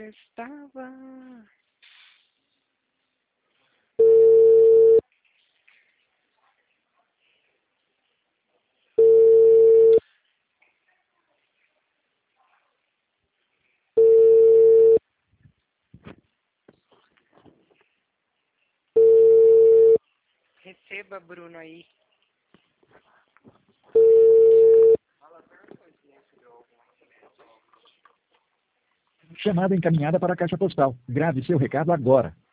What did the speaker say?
estava. Receba, Bruno, aí. Chamada encaminhada para a caixa postal. Grave seu recado agora.